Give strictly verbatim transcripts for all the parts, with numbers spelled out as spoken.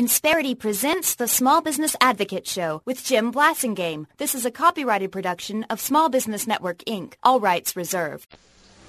Insperity presents the Small Business Advocate Show with Jim Blasingame. This is a copyrighted production of Small Business Network, Incorporated. All rights reserved.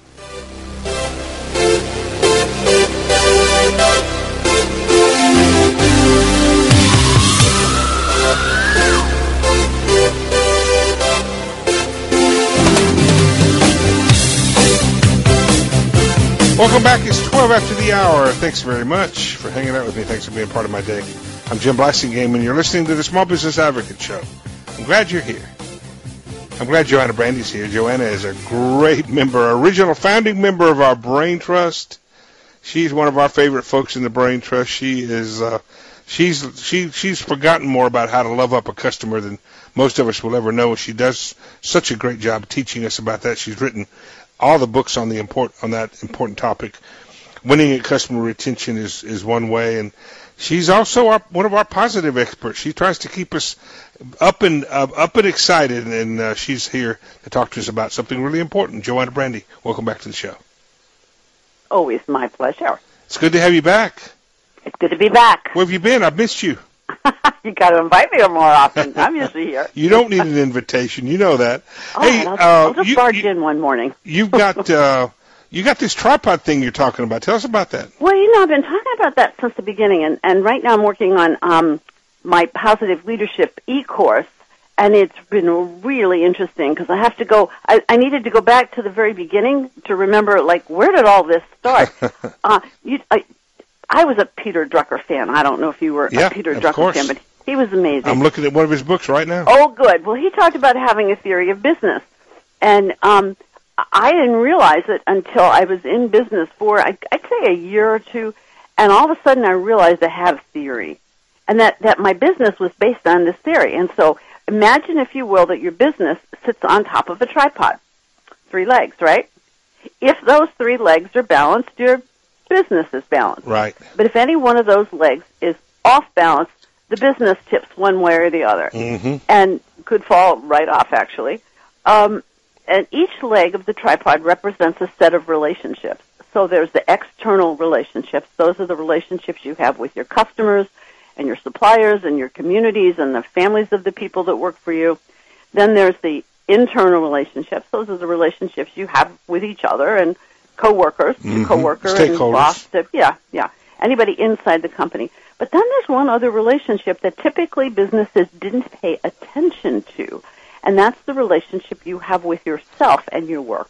Welcome back. It's twelve after the hour. Thanks very much for hanging out with me. Thanks for being part of my day. I'm Jim Blasingame, and you're listening to the Small Business Advocate Show. I'm glad you're here. I'm glad Joanna Brandy's here. Joanna is a great member, original founding member of our Brain Trust. She's one of our favorite folks in the Brain Trust. She is, uh, she's she she's forgotten more about how to love up a customer than most of us will ever know. She does such a great job teaching us about that. She's written all the books on the import on that important topic. Winning at customer retention is, is one way, and she's also our, one of our positive experts. She tries to keep us up and uh, up and excited, and uh, she's here to talk to us about something really important. Joanna Brandy, welcome back to the show. Always my pleasure. It's good to have you back. It's good to be back. Where have you been? I've missed you. You got to invite me more often. I'm usually here. You don't need an invitation. You know that. Oh, hey, I'll, uh, I'll just you, barge you, in one morning. You've got uh, you got this tripod thing you're talking about. Tell us about that. Well, you know, I've been talking about that since the beginning, and, and right now I'm working on um, my Positive Leadership e-course, and it's been really interesting because I have to go, I, I needed to go back to the very beginning to remember, like, where did all this start? uh, you, I, I was a Peter Drucker fan. I don't know if you were yeah, a Peter of Drucker course. fan, but he was amazing. I'm looking at one of his books right now. Oh, good. Well, he talked about having a theory of business. And um, I didn't realize it until I was in business for, I'd say, a year or two. And all of a sudden I realized I have theory. And that, that my business was based on this theory. And so imagine, if you will, that your business sits on top of a tripod. Three legs, right? If those three legs are balanced, your business is balanced. Right. But if any one of those legs is off balance, the business tips one way or the other, mm-hmm. and could fall right off, actually. Um, and each leg of the tripod represents a set of relationships. So there's the external relationships. Those are the relationships you have with your customers and your suppliers and your communities and the families of the people that work for you. Then there's the internal relationships. Those are the relationships you have with each other and coworkers, mm-hmm. your coworker and boss. Yeah, yeah. Anybody inside the company. But then there's one other relationship that typically businesses didn't pay attention to, and that's the relationship you have with yourself and your work.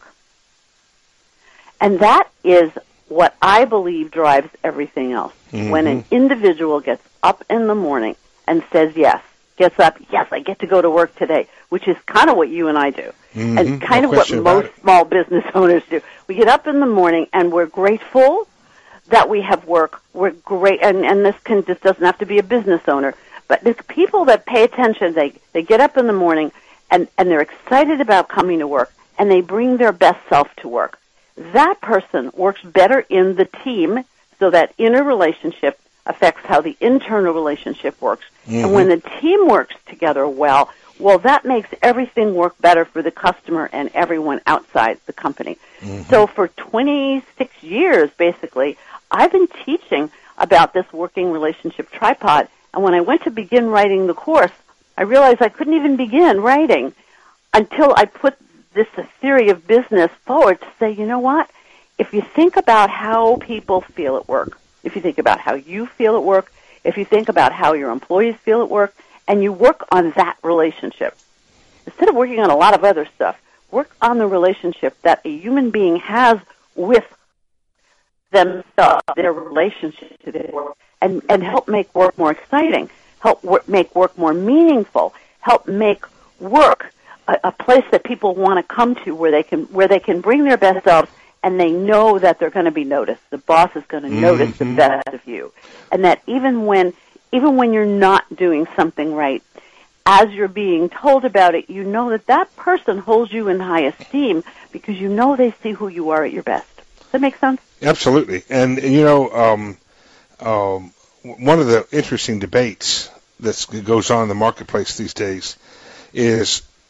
And that is what I believe drives everything else. Mm-hmm. When an individual gets up in the morning and says yes, gets up, yes, I get to go to work today, which is kind of what you and I do, mm-hmm. and kind no of what most small business owners do. We get up in the morning and we're grateful that we have work. We're great, and, and this can this doesn't have to be a business owner, but the people that pay attention, they they get up in the morning and, and they're excited about coming to work, and they bring their best self to work. That person works better in the team, so that inner relationship affects how the internal relationship works. Mm-hmm. And when the team works together well, well, that makes everything work better for the customer and everyone outside the company. Mm-hmm. So for twenty-six years, basically, I've been teaching about this working relationship tripod, and when I went to begin writing the course, I realized I couldn't even begin writing until I put this theory of business forward to say, you know what? If you think about how people feel at work, if you think about how you feel at work, if you think about how your employees feel at work, and you work on that relationship, instead of working on a lot of other stuff, work on the relationship that a human being has with themselves, their relationship to their work, and, and help make work more exciting, help work, make work more meaningful, help make work a, a place that people want to come to, where they can where they can bring their best selves, and they know that they're going to be noticed. The boss is going to mm-hmm. notice the best of you, and that even when even when you're not doing something right, as you're being told about it, you know that that person holds you in high esteem because you know they see who you are at your best. Does that make sense? Absolutely. And, and you know, um, um, one of the interesting debates that goes on in the marketplace these days is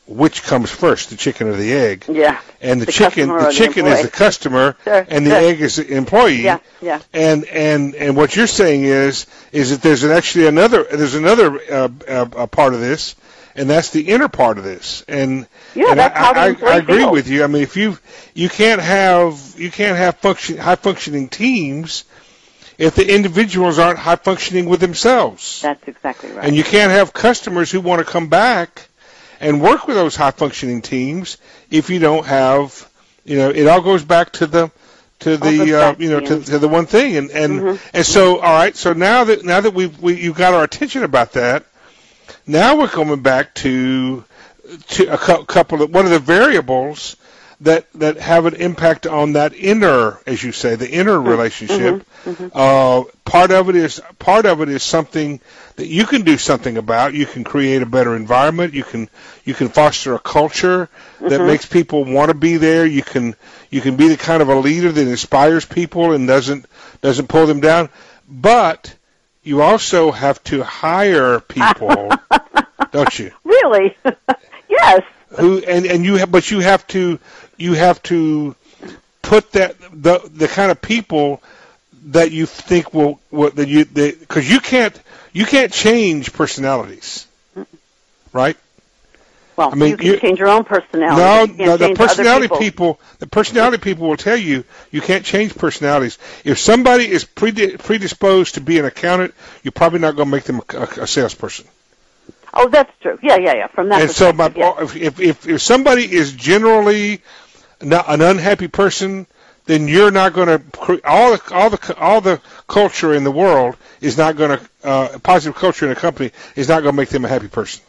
which comes first, the chicken or the egg. Yeah. And the, the chicken, the chicken the is the customer, sure, and the sure. egg is the employee. Yeah, yeah. And and and what you're saying is is that there's an, actually another there's another uh, uh, uh, part of this, and that's the inner part of this. And yeah, and that's I, how the I, employee I agree feels. with you. I mean, if you you can't have you can't have function high functioning teams if the individuals aren't high functioning with themselves. That's exactly right. And you can't have customers who want to come back and work with those high functioning teams if you don't have, you know, it all goes back to the to the uh, you know to, to the one thing. And and, mm-hmm. and so all right, so now that now that we've we you got our attention about that, now we're coming back to to a cu- couple of one of the variables that that have an impact on that inner, as you say, the inner mm-hmm. relationship. Mm-hmm. Uh, part of it is part of it is something that you can do something about. You can create a better environment. You can you can foster a culture that mm-hmm. makes people want to be there. You can you can be the kind of a leader that inspires people and doesn't doesn't pull them down. But you also have to hire people, don't you? Really? Yes. Who and, and you have, but you have to you have to put that the the kind of people that you think will, will that you because you can't you can't change personalities, right? Well, I mean, you can change your own personality. No, you no, the change personality other people. people, the personality people will tell you you can't change personalities. If somebody is predis- predisposed to be an accountant, you're probably not going to make them a, a salesperson. Oh, that's true. Yeah, yeah, yeah. From that and so, my, yeah. if, if if somebody is generally not an unhappy person, then you're not going to all the all the all the culture in the world is not going to uh, positive culture in a company is not going to make them a happy person.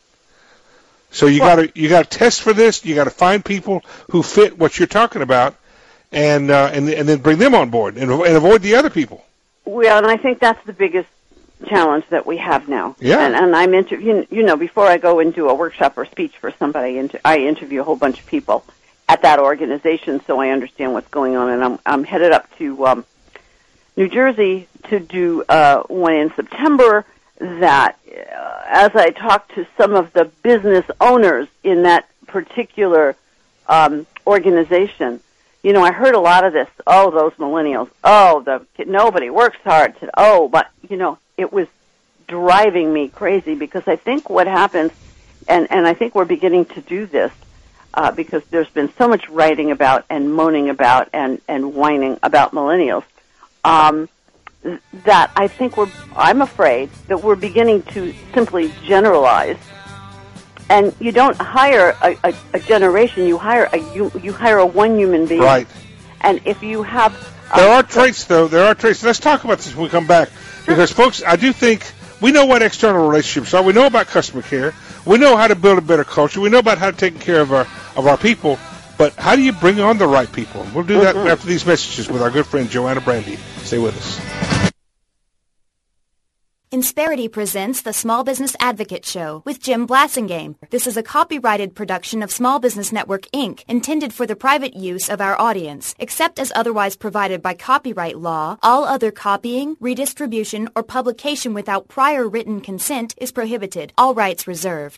So you well, got to you got to test for this. You got to find people who fit what you're talking about, and uh, and and then bring them on board and, and avoid the other people. Well, and I think that's the biggest challenge that we have now. Yeah. And, and I'm inter- you, you know, before I go and do a workshop or speech for somebody, inter- I interview a whole bunch of people at that organization, so I understand what's going on. And I'm I'm headed up to um, New Jersey to do uh, one in September. That uh, as I talk to some of the business owners in that particular um, organization, you know, I heard a lot of this. Oh, those millennials. Oh, the nobody works hard. To, oh, but you know, it was driving me crazy because I think what happens, and and I think we're beginning to do this uh, because there's been so much writing about and moaning about and and whining about millennials. Um, that I think we're, I'm afraid that we're beginning to simply generalize. And you don't hire a, a, a generation, you hire a you, you hire a one human being. Right. And if you have... Uh, there are traits, though. There are traits. Let's talk about this when we come back. Because, folks, I do think we know what external relationships are. We know about customer care. We know how to build a better culture. We know about how to take care of our, of our people. But how do you bring on the right people? We'll do that mm-hmm. after these messages with our good friend Joanna Brandy. Stay with us. Insperity presents the Small Business Advocate Show with Jim Blasingame. This is a copyrighted production of Small Business Network, Incorporated, intended for the private use of our audience. Except as otherwise provided by copyright law, all other copying, redistribution, or publication without prior written consent is prohibited. All rights reserved.